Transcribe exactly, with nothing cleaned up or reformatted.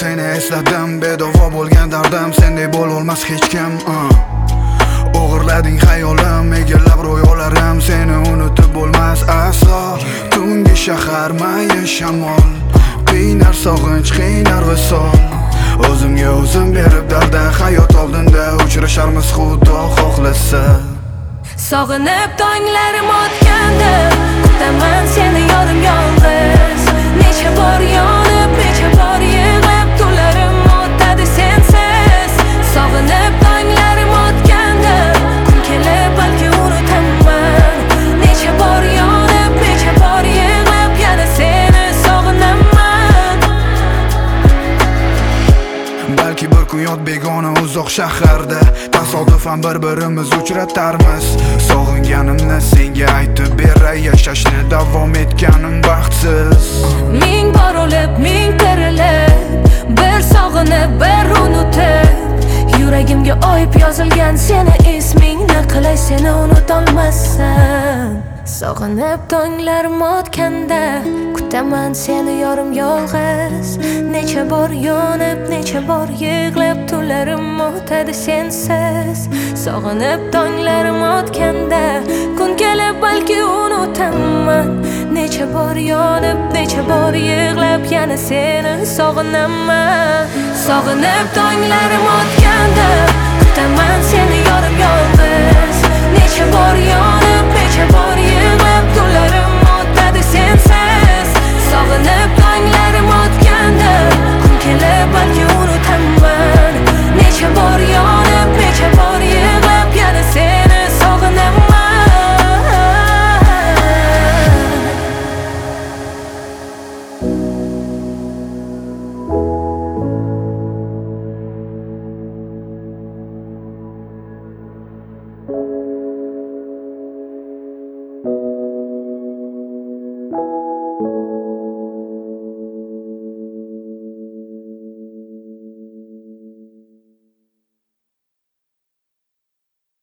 seni esladim, bedavo bo'lgan dardim, sendek bo'lolmas hech kim. uh. O'g'irlading hayolim, egallab ro'yolarim, seni unutib bo'lmas aslo. Tungi shahar mayin shamol, qiynar sog'inch, qiynar visol. O'zimga o'zim berib darda, hayot oldinda uchrasharmiz xudo xohlasa. Sog'inib tonglarim o'tganda, kutaman seni yorim yolg'iz. Necha bor yonib, necha bor yig'lab, tunlarim o'tadi sensiz. Sog'inib tonglarim o'tganda, kun kelib balki unutaman. Necha bor yonib, necha bor yig'lab, yana seni sog'inaman. Balki bir kun yot begona uzoq shaharda, tasodifan bir-birimiz uchratarmiz. Sog'inganimni senga aytib beray, yashashni davom etganim baxtsiz. Ming bor o'lib, ming tirilib, bir sog'inib, bir unutib, yuragimga oyib yozilgan seni ismingni, qilay seni unutolmasam. Sog'inib tonglarim o'tganda, kutaman seni yorim yolg'iz. Necha bor yonib, necha bor yig'lab, tunlarim o'tadi sensiz. Sog'inib tonglarim o'tganda, kun kelib balki unutaman. Necha bor yonib, necha bor yig'lab, yana seni sog'inaman. Sog'inib tonglarim o'tganda, kutaman seni yorim yolg'iz.